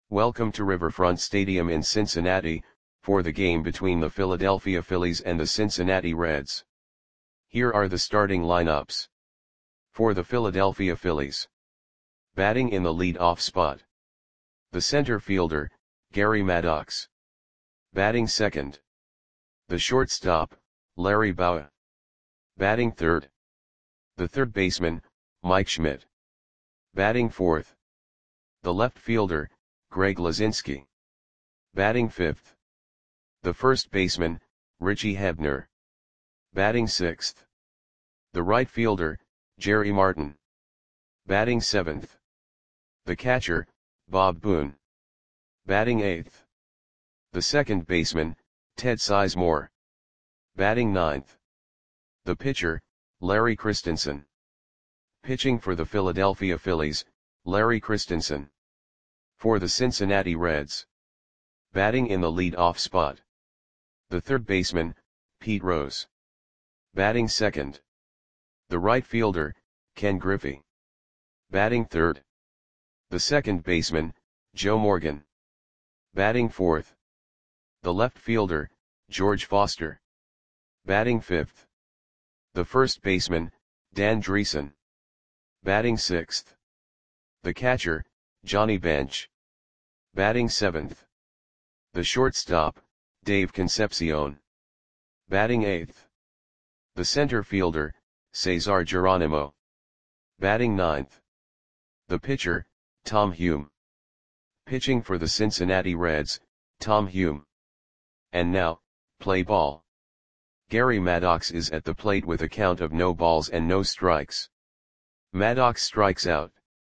Welcome to Riverfront Stadium in Cincinnati, for the game between the Philadelphia Phillies and the Cincinnati Reds. Here are the starting lineups. For the Philadelphia Phillies. Batting in the lead-off spot. The center fielder, Gary Maddox. Batting second. The shortstop, Larry Bowa. Batting third. The third baseman, Mike Schmidt. Batting fourth. The left fielder, Greg Luzinski. Batting fifth. The first baseman, Richie Hebner. Batting sixth. The right fielder, Jerry Martin. Batting seventh. The catcher, Bob Boone. Batting eighth. The second baseman, Ted Sizemore. Batting ninth. The pitcher, Larry Christensen. Pitching for the Philadelphia Phillies, Larry Christensen. For the Cincinnati Reds. Batting in the lead-off spot. The third baseman, Pete Rose. Batting second. The right fielder, Ken Griffey. Batting third. The second baseman, Joe Morgan. Batting fourth. The left fielder, George Foster. Batting fifth. The first baseman, Dan Dreesen. Batting sixth. The catcher, Johnny Bench. Batting seventh. The shortstop, Dave Concepcion. Batting eighth. The center fielder, Cesar Geronimo. Batting ninth. The pitcher, Tom Hume. Pitching for the Cincinnati Reds, Tom Hume. And now, play ball. Gary Maddox is at the plate with a count of no balls and no strikes. Maddox strikes out.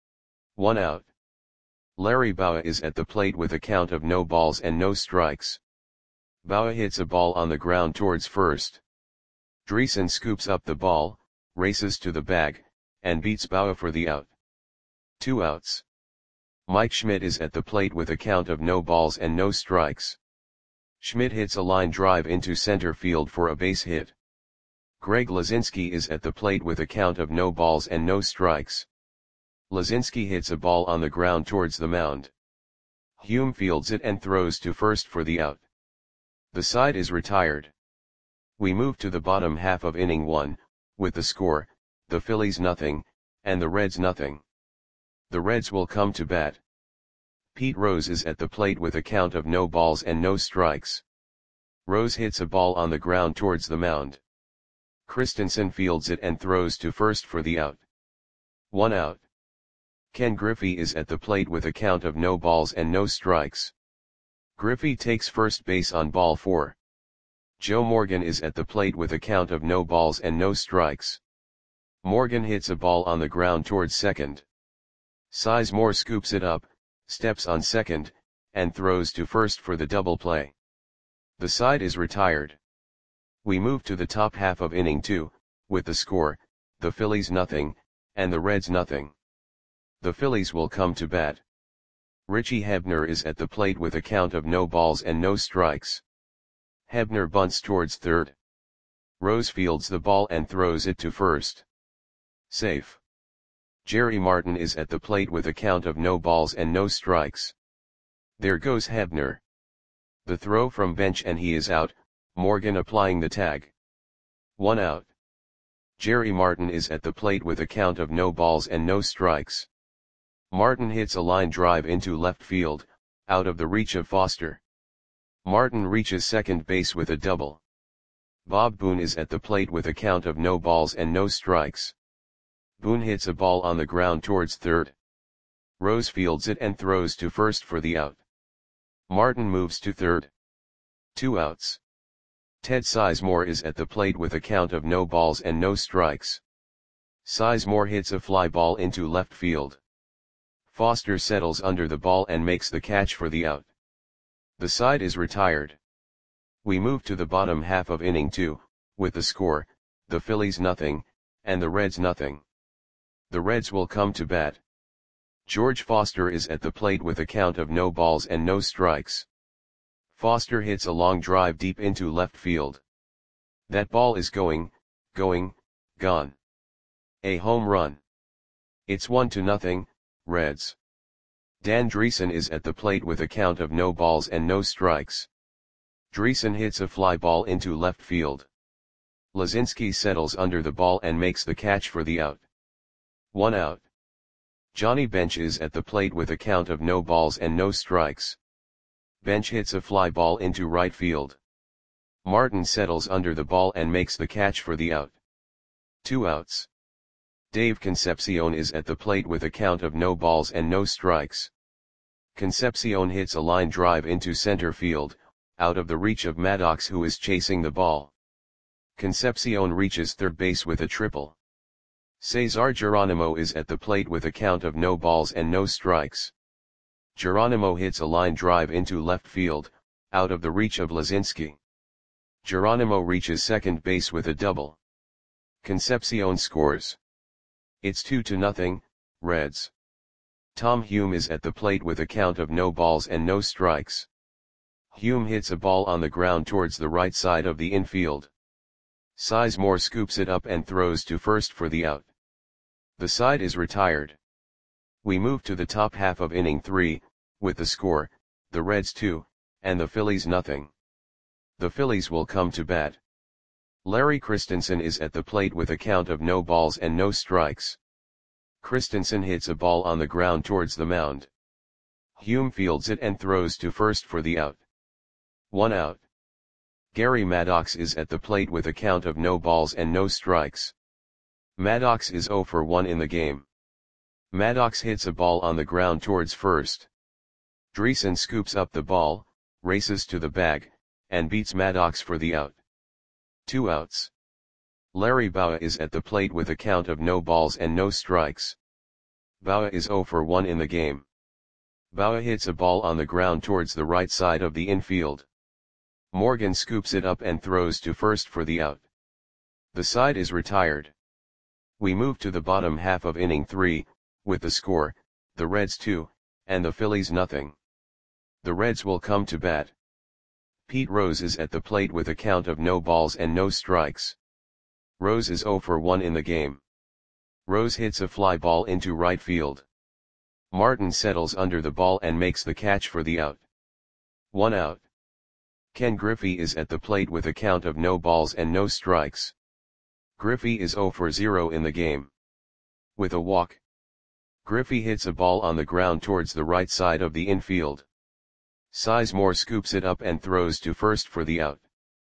1 out. Larry Bowa is at the plate with a count of no balls and no strikes. Bowa hits a ball on the ground towards first. Dreesen scoops up the ball, races to the bag, and beats Bowa for the out. 2 outs. Mike Schmidt is at the plate with a count of no balls and no strikes. Schmidt hits a line drive into center field for a base hit. Greg Luzinski is at the plate with a count of no balls and no strikes. Luzinski hits a ball on the ground towards the mound. Hume fields it and throws to first for the out. The side is retired. We move to the bottom half of inning 1, with the score, the Phillies nothing, and the Reds nothing. The Reds will come to bat. Pete Rose is at the plate with a count of no balls and no strikes. Rose hits a ball on the ground towards the mound. Christensen fields it and throws to first for the out. 1 out. Ken Griffey is at the plate with a count of no balls and no strikes. Griffey takes first base on ball 4. Joe Morgan is at the plate with a count of no balls and no strikes. Morgan hits a ball on the ground towards second. Sizemore scoops it up, steps on second, and throws to first for the double play. The side is retired. We move to the top half of inning 2, with the score, the Phillies nothing, and the Reds nothing. The Phillies will come to bat. Richie Hebner is at the plate with a count of no balls and no strikes. Hebner bunts towards third. Rose fields the ball and throws it to first. Safe. Jerry Martin is at the plate with a count of no balls and no strikes. There goes Hebner. The throw from bench and he is out, Morgan applying the tag. 1 out. Jerry Martin is at the plate with a count of no balls and no strikes. Martin hits a line drive into left field, out of the reach of Foster. Martin reaches second base with a double. Bob Boone is at the plate with a count of no balls and no strikes. Boone hits a ball on the ground towards third. Rose fields it and throws to first for the out. Martin moves to third. 2 outs. Ted Sizemore is at the plate with a count of no balls and no strikes. Sizemore hits a fly ball into left field. Foster settles under the ball and makes the catch for the out. The side is retired. We move to the bottom half of inning 2, with the score, the Phillies nothing, and the Reds nothing. The Reds will come to bat. George Foster is at the plate with a count of no balls and no strikes. Foster hits a long drive deep into left field. That ball is gone. A home run. It's 1-0, Reds. Dan Driessen is at the plate with a count of no balls and no strikes. Driessen hits a fly ball into left field. Lazinski settles under the ball and makes the catch for the out. 1 out. Johnny Bench is at the plate with a count of no balls and no strikes. Bench hits a fly ball into right field. Martin settles under the ball and makes the catch for the out. 2 outs. Dave Concepcion is at the plate with a count of no balls and no strikes. Concepcion hits a line drive into center field, out of the reach of Maddox, who is chasing the ball. Concepcion reaches third base with a triple. Cesar Geronimo is at the plate with a count of no balls and no strikes. Geronimo hits a line drive into left field, out of the reach of Lazinski. Geronimo reaches second base with a double. Concepcion scores. It's 2-0, Reds. Tom Hume is at the plate with a count of no balls and no strikes. Hume hits a ball on the ground towards the right side of the infield. Sizemore scoops it up and throws to first for the out. The side is retired. We move to the top half of inning 3, with the score, the Reds 2, and the Phillies 0. The Phillies will come to bat. Larry Christensen is at the plate with a count of no balls and no strikes. Christensen hits a ball on the ground towards the mound. Hume fields it and throws to first for the out. 1 out. Gary Maddox is at the plate with a count of no balls and no strikes. Maddox is 0 for 1 in the game. Maddox hits a ball on the ground towards first. Driessen scoops up the ball, races to the bag, and beats Maddox for the out. 2 outs. Larry Bowa is at the plate with a count of no balls and no strikes. Bowa is 0 for 1 in the game. Bowa hits a ball on the ground towards the right side of the infield. Morgan scoops it up and throws to first for the out. The side is retired. We move to the bottom half of inning 3, with the score, the Reds 2, and the Phillies 0. The Reds will come to bat. Pete Rose is at the plate with a count of no balls and no strikes. Rose is 0 for 1 in the game. Rose hits a fly ball into right field. Martin settles under the ball and makes the catch for the out. 1 out. Ken Griffey is at the plate with a count of no balls and no strikes. Griffey is 0 for 0 in the game. With a walk. Griffey hits a ball on the ground towards the right side of the infield. Sizemore scoops it up and throws to first for the out.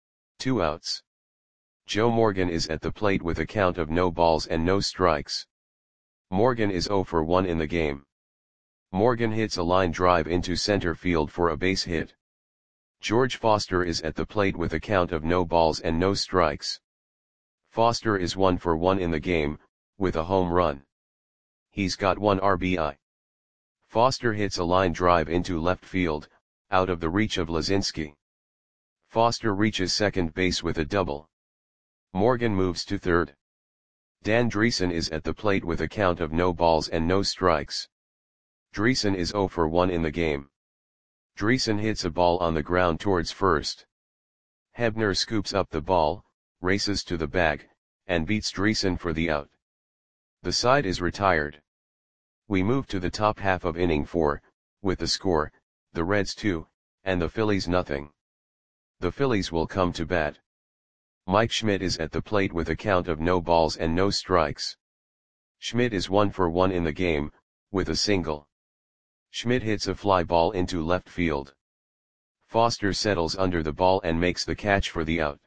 2 outs. Joe Morgan is at the plate with a count of no balls and no strikes. Morgan is 0 for 1 in the game. Morgan hits a line drive into center field for a base hit. George Foster is at the plate with a count of no balls and no strikes. Foster is 1 for 1 in the game, with a home run. He's got 1 RBI. Foster hits a line drive into left field, out of the reach of Lazinski. Foster reaches second base with a double. Morgan moves to third. Dan Driessen is at the plate with a count of no balls and no strikes. Driessen is 0 for 1 in the game. Driessen hits a ball on the ground towards first. Hebner scoops up the ball, races to the bag, and beats Driessen for the out. The side is retired. We move to the top half of inning 4, with the score, the Reds 2, and the Phillies 0. The Phillies will come to bat. Mike Schmidt is at the plate with a count of no balls and no strikes. Schmidt is 1 for 1 in the game, with a single. Schmidt hits a fly ball into left field. Foster settles under the ball and makes the catch for the out.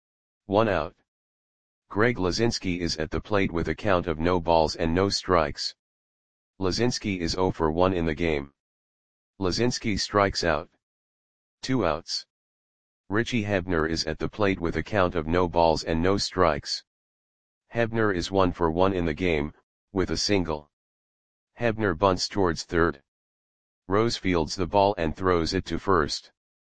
1 out. Greg Lazinski is at the plate with a count of no balls and no strikes. Lazinski is 0 for 1 in the game. Lazinski strikes out. 2 outs. Richie Hebner is at the plate with a count of no balls and no strikes. Hebner is 1 for 1 in the game, with a single. Hebner bunts towards third. Rose fields the ball and throws it to first.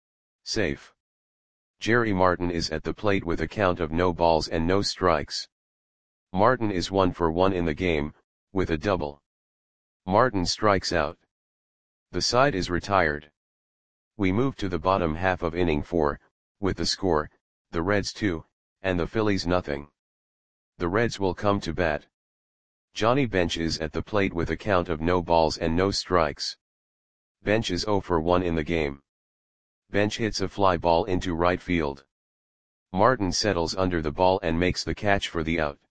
Safe. Jerry Martin is at the plate with a count of no balls and no strikes. Martin is 1 for 1 in the game, with a double. Martin strikes out. The side is retired. We move to the bottom half of inning 4, with the score, the Reds 2, and the Phillies 0. The Reds will come to bat. Johnny Bench is at the plate with a count of no balls and no strikes. Bench is 0 for 1 in the game. Bench hits a fly ball into right field. Martin settles under the ball and makes the catch for the out.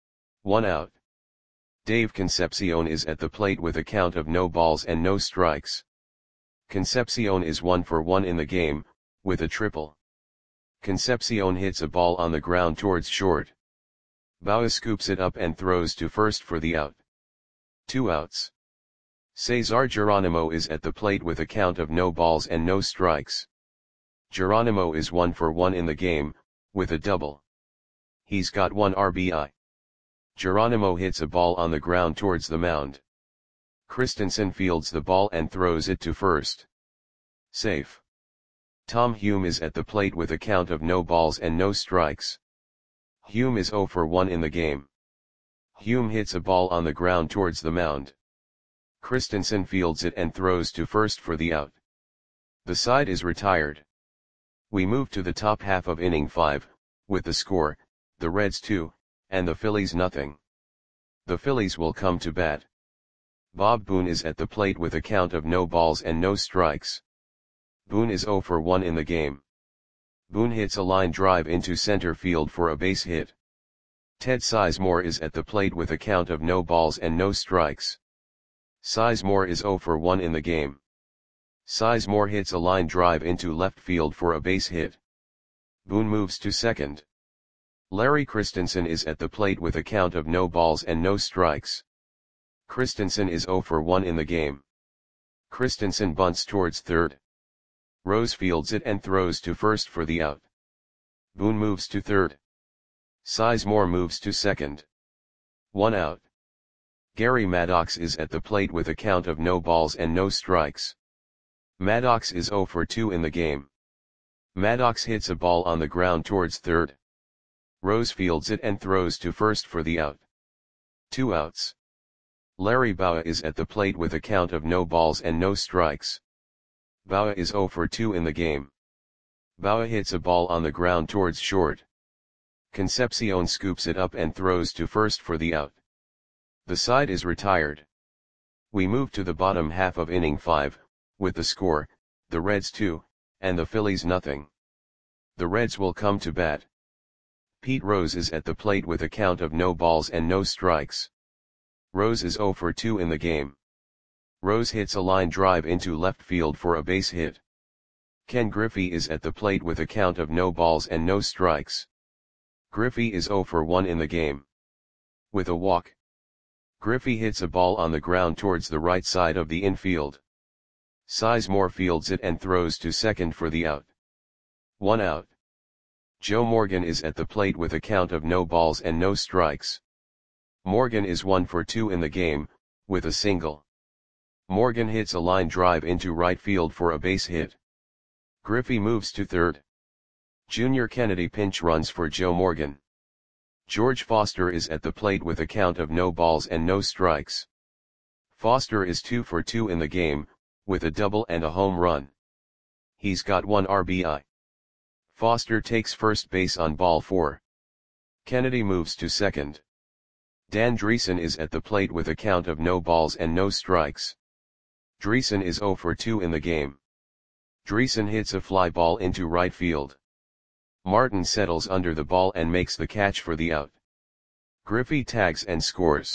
1 out. Dave Concepcion is at the plate with a count of no balls and no strikes. Concepcion is 1 for 1 in the game, with a triple. Concepcion hits a ball on the ground towards short. Bauer scoops it up and throws to first for the out. 2 outs. Cesar Geronimo is at the plate with a count of no balls and no strikes. Geronimo is 1 for 1 in the game, with a double. He's got 1 RBI. Geronimo hits a ball on the ground towards the mound. Christensen fields the ball and throws it to first. Safe. Tom Hume is at the plate with a count of no balls and no strikes. Hume is 0 for 1 in the game. Hume hits a ball on the ground towards the mound. Christensen fields it and throws to first for the out. The side is retired. We move to the top half of inning 5, with the score, the Reds 2, and the Phillies nothing. The Phillies will come to bat. Bob Boone is at the plate with a count of no balls and no strikes. Boone is 0 for 1 in the game. Boone hits a line drive into center field for a base hit. Ted Sizemore is at the plate with a count of no balls and no strikes. Sizemore is 0 for 1 in the game. Sizemore hits a line drive into left field for a base hit. Boone moves to second. Larry Christensen is at the plate with a count of no balls and no strikes. Christensen is 0 for 1 in the game. Christensen bunts towards third. Rose fields it and throws to first for the out. Boone moves to third. Sizemore moves to second. 1 out. Gary Maddox is at the plate with a count of no balls and no strikes. Maddox is 0 for 2 in the game. Maddox hits a ball on the ground towards third. Rose fields it and throws to first for the out. 2 outs. Larry Bowa is at the plate with a count of no balls and no strikes. Bowa is 0 for 2 in the game. Bowa hits a ball on the ground towards short. Concepcion scoops it up and throws to first for the out. The side is retired. We move to the bottom half of inning 5, with the score, the Reds 2, and the Phillies nothing. The Reds will come to bat. Pete Rose is at the plate with a count of no balls and no strikes. Rose is 0 for 2 in the game. Rose hits a line drive into left field for a base hit. Ken Griffey is at the plate with a count of no balls and no strikes. Griffey is 0 for 1 in the game. With a walk. Griffey hits a ball on the ground towards the right side of the infield. Sizemore fields it and throws to second for the out. 1 out. Joe Morgan is at the plate with a count of no balls and no strikes. Morgan is 1 for 2 in the game, with a single. Morgan hits a line drive into right field for a base hit. Griffey moves to third. Junior Kennedy pinch runs for Joe Morgan. George Foster is at the plate with a count of no balls and no strikes. Foster is 2 for 2 in the game, with a double and a home run. He's got 1 RBI. Foster takes first base on ball 4. Kennedy moves to second. Dan Dreesen is at the plate with a count of no balls and no strikes. Dreesen is 0 for 2 in the game. Dreesen hits a fly ball into right field. Martin settles under the ball and makes the catch for the out. Griffey tags and scores.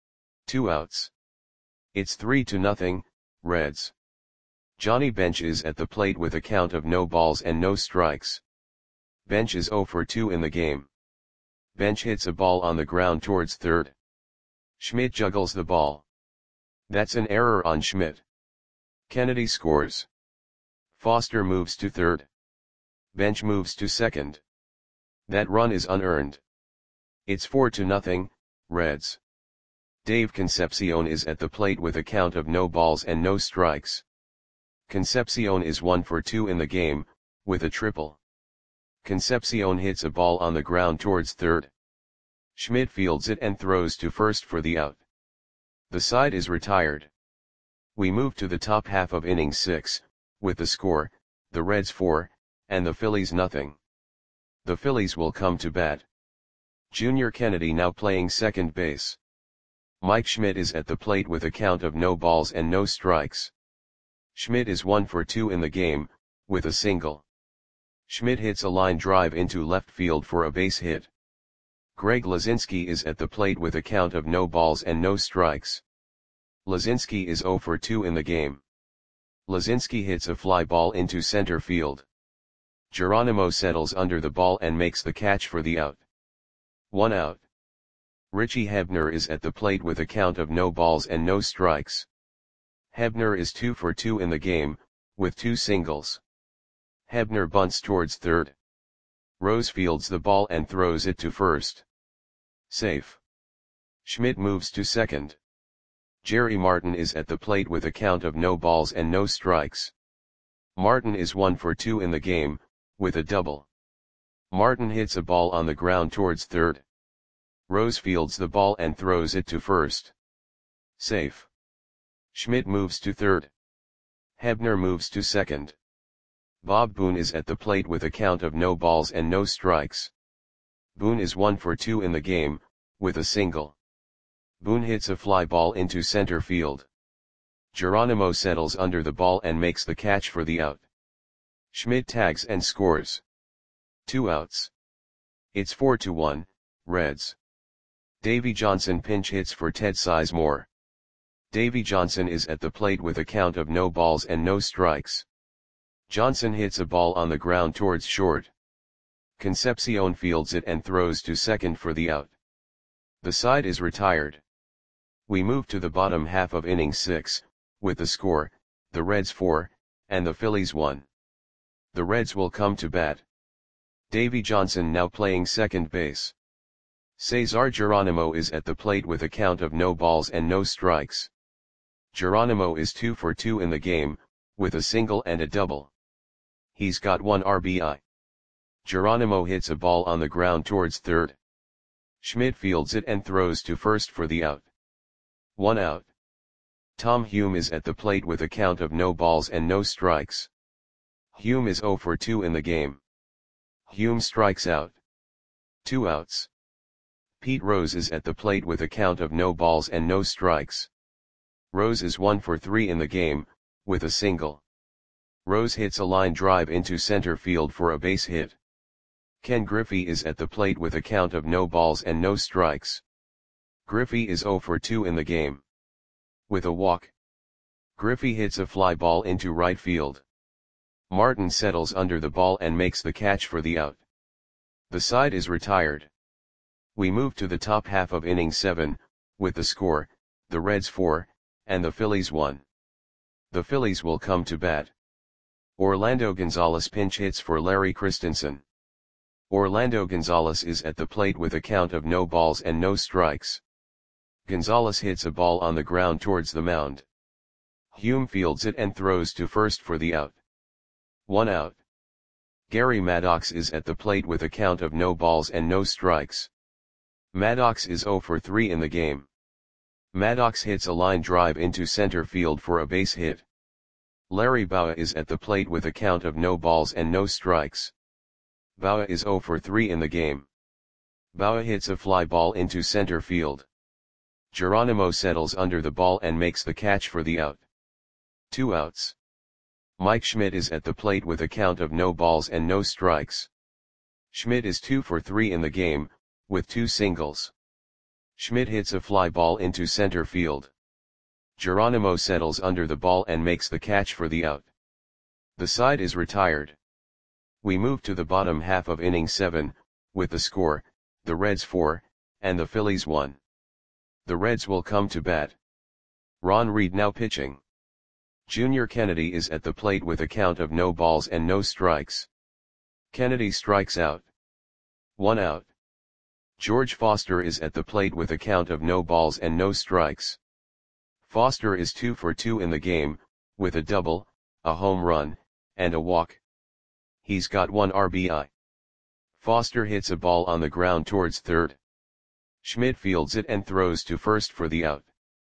2 outs. It's 3-0, Reds. Johnny Bench is at the plate with a count of no balls and no strikes. Bench is 0 for 2 in the game. Bench hits a ball on the ground towards third. Schmidt juggles the ball. That's an error on Schmidt. Kennedy scores. Foster moves to third. Bench moves to second. That run is unearned. It's 4-0, Reds. Dave Concepcion is at the plate with a count of no balls and no strikes. Concepcion is 1 for 2 in the game, with a triple. Concepcion hits a ball on the ground towards third. Schmidt fields it and throws to first for the out. The side is retired. We move to the top half of inning 6, with the score, the Reds 4, and the Phillies nothing. The Phillies will come to bat. Junior Kennedy now playing second base. Mike Schmidt is at the plate with a count of no balls and no strikes. Schmidt is 1 for 2 in the game, with a single. Schmidt hits a line drive into left field for a base hit. Greg Lazinski is at the plate with a count of no balls and no strikes. Lazinski is 0 for 2 in the game. Lazinski hits a fly ball into center field. Geronimo settles under the ball and makes the catch for the out. 1 out. Richie Hebner is at the plate with a count of no balls and no strikes. Hebner is 2 for 2 in the game, with 2 singles. Hebner bunts towards third. Rose fields the ball and throws it to first. Safe. Schmidt moves to second. Jerry Martin is at the plate with a count of no balls and no strikes. Martin is 1 for 2 in the game, with a double. Martin hits a ball on the ground towards third. Rose fields the ball and throws it to first. Safe. Schmidt moves to third. Hebner moves to second. Bob Boone is at the plate with a count of no balls and no strikes. Boone is 1 for 2 in the game, with a single. Boone hits a fly ball into center field. Geronimo settles under the ball and makes the catch for the out. Schmidt tags and scores. 2 outs. It's 4-1, Reds. Davy Johnson pinch hits for Ted Sizemore. Davy Johnson is at the plate with a count of no balls and no strikes. Johnson hits a ball on the ground towards short. Concepcion fields it and throws to second for the out. The side is retired. We move to the bottom half of inning 6, with the score, the Reds 4, and the Phillies 1. The Reds will come to bat. Davy Johnson now playing second base. Cesar Geronimo is at the plate with a count of no balls and no strikes. Geronimo is 2 for 2 in the game, with a single and a double. He's got 1 RBI. Geronimo hits a ball on the ground towards third. Schmidt fields it and throws to first for the out. 1 out. Tom Hume is at the plate with a count of no balls and no strikes. Hume is 0 for 2 in the game. Hume strikes out. 2 outs. Pete Rose is at the plate with a count of no balls and no strikes. Rose is 1 for 3 in the game, with a single. Rose hits a line drive into center field for a base hit. Ken Griffey is at the plate with a count of no balls and no strikes. Griffey is 0 for 2 in the game. With a walk. Griffey hits a fly ball into right field. Martin settles under the ball and makes the catch for the out. The side is retired. We move to the top half of inning 7, with the score, the Reds 4, and the Phillies 1. The Phillies will come to bat. Orlando Gonzalez pinch hits for Larry Christensen. Orlando Gonzalez is at the plate with a count of no balls and no strikes. Gonzalez hits a ball on the ground towards the mound. Hume fields it and throws to first for the out. 1 out. Gary Maddox is at the plate with a count of no balls and no strikes. Maddox is 0 for 3 in the game. Maddox hits a line drive into center field for a base hit. Larry Bowa is at the plate with a count of no balls and no strikes. Bowa is 0 for 3 in the game. Bowa hits a fly ball into center field. Geronimo settles under the ball and makes the catch for the out. 2 outs. Mike Schmidt is at the plate with a count of no balls and no strikes. Schmidt is 2 for 3 in the game, with 2 singles. Schmidt hits a fly ball into center field. Geronimo settles under the ball and makes the catch for the out. The side is retired. We move to the bottom half of inning 7, with the score, the Reds 4, and the Phillies 1. The Reds will come to bat. Ron Reed now pitching. Junior Kennedy is at the plate with a count of no balls and no strikes. Kennedy strikes out. 1 out. George Foster is at the plate with a count of no balls and no strikes. Foster is 2 for 2 in the game, with a double, a home run, and a walk. He's got 1 RBI. Foster hits a ball on the ground towards third. Schmidt fields it and throws to first for the out.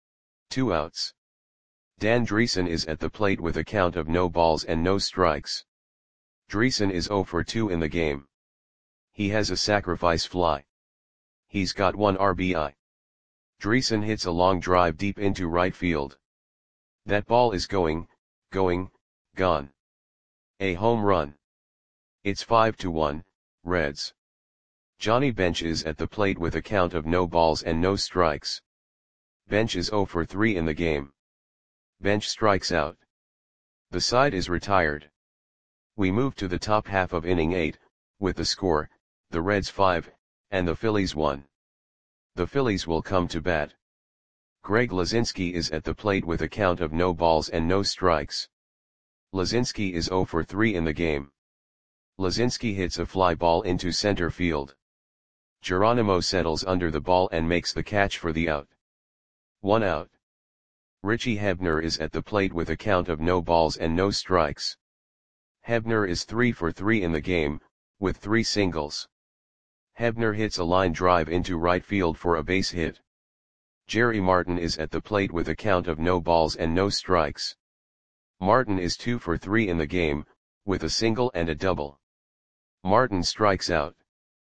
2 outs. Dan Dreesen is at the plate with a count of no balls and no strikes. Dreesen is 0 for 2 in the game. He has a sacrifice fly. He's got 1 RBI. Dreesen hits a long drive deep into right field. That ball is going going, gone. A home run. It's 5-1, Reds. Johnny Bench is at the plate with a count of no balls and no strikes. Bench is 0 for 3 in the game. Bench strikes out. The side is retired. We move to the top half of inning 8, with the score, the Reds 5, and the Phillies 1. The Phillies will come to bat. Greg Luzinski is at the plate with a count of no balls and no strikes. Luzinski is 0 for 3 in the game. Luzinski hits a fly ball into center field. Geronimo settles under the ball and makes the catch for the out. 1 out. Richie Hebner is at the plate with a count of no balls and no strikes. Hebner is 3 for 3 in the game, with 3 singles. Hebner hits a line drive into right field for a base hit. Jerry Martin is at the plate with a count of no balls and no strikes. Martin is 2 for 3 in the game, with a single and a double. Martin strikes out.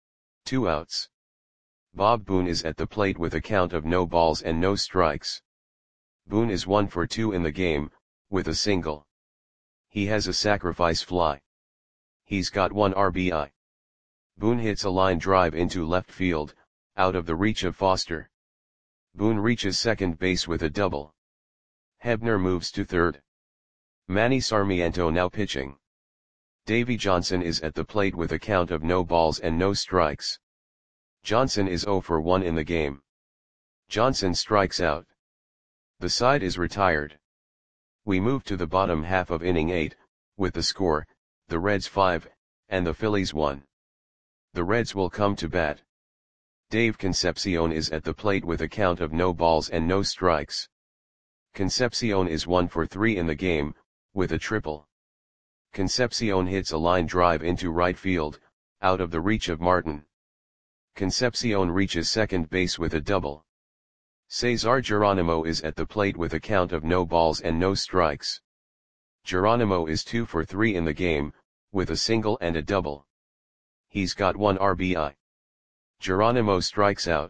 2 outs. Bob Boone is at the plate with a count of no balls and no strikes. Boone is 1 for 2 in the game, with a single. He has a sacrifice fly. He's got 1 RBI. Boone hits a line drive into left field, out of the reach of Foster. Boone reaches second base with a double. Hebner moves to third. Manny Sarmiento now pitching. Davey Johnson is at the plate with a count of no balls and no strikes. Johnson is 0 for 1 in the game. Johnson strikes out. The side is retired. We move to the bottom half of inning 8, with the score, the Reds 5, and the Phillies 1. The Reds will come to bat. Dave Concepcion is at the plate with a count of no balls and no strikes. Concepcion is 1 for 3 in the game, with a triple. Concepcion hits a line drive into right field, out of the reach of Martin. Concepcion reaches second base with a double. Cesar Geronimo is at the plate with a count of no balls and no strikes. Geronimo is 2 for 3 in the game, with a single and a double. He's got 1 RBI. Geronimo strikes out.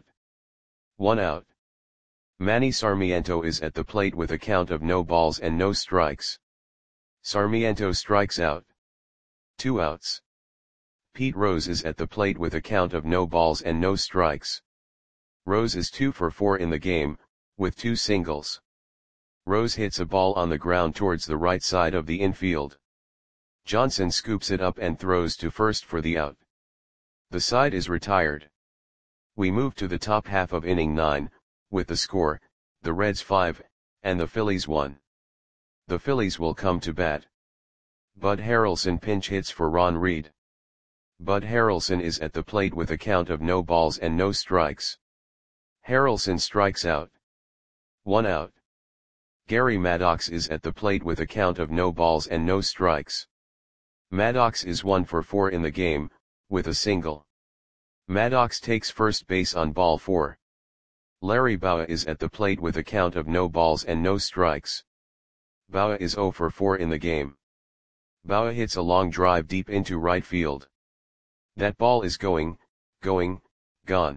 1 out. Manny Sarmiento is at the plate with a count of no balls and no strikes. Sarmiento strikes out. 2 outs. Pete Rose is at the plate with a count of no balls and no strikes. Rose is 2 for 4 in the game, with 2 singles. Rose hits a ball on the ground towards the right side of the infield. Johnson scoops it up and throws to first for the out. The side is retired. We move to the top half of inning 9, with the score, the Reds 5, and the Phillies 1. The Phillies will come to bat. Bud Harrelson pinch hits for Ron Reed. Bud Harrelson is at the plate with a count of no balls and no strikes. Harrelson strikes out. 1 out. Gary Maddox is at the plate with a count of no balls and no strikes. Maddox is 1 for 4 in the game, with a single. Maddox takes first base on ball 4. Larry Bowa is at the plate with a count of no balls and no strikes. Bowa is 0 for 4 in the game. Bowa hits a long drive deep into right field. That ball is going, gone.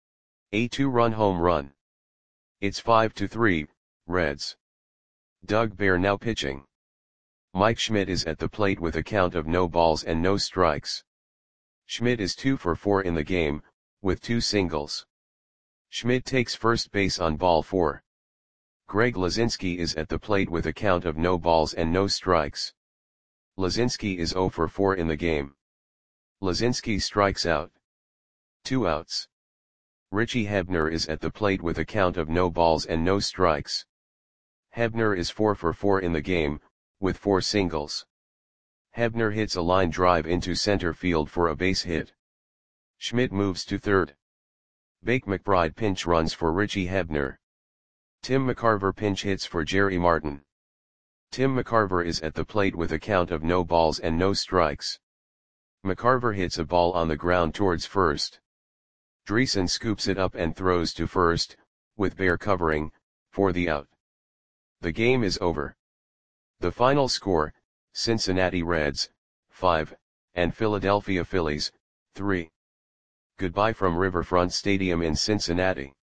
A 2-run home run. It's 5-3, Reds. Doug Bear now pitching. Mike Schmidt is at the plate with a count of no balls and no strikes. Schmidt is 2 for 4 in the game, with 2 singles. Schmidt takes first base on ball 4. Greg Luzinski is at the plate with a count of no balls and no strikes. Luzinski is 0 for 4 in the game. Luzinski strikes out. 2 outs. Richie Hebner is at the plate with a count of no balls and no strikes. Hebner is 4 for 4 in the game, with 4 singles. Hebner hits a line drive into center field for a base hit. Schmidt moves to third. Bake McBride pinch runs for Richie Hebner. Tim McCarver pinch hits for Jerry Martin. Tim McCarver is at the plate with a count of no balls and no strikes. McCarver hits a ball on the ground towards first. Dreesen scoops it up and throws to first, with Bear covering, for the out. The game is over. The final score, Cincinnati Reds, 5, and Philadelphia Phillies, 3. Goodbye from Riverfront Stadium in Cincinnati.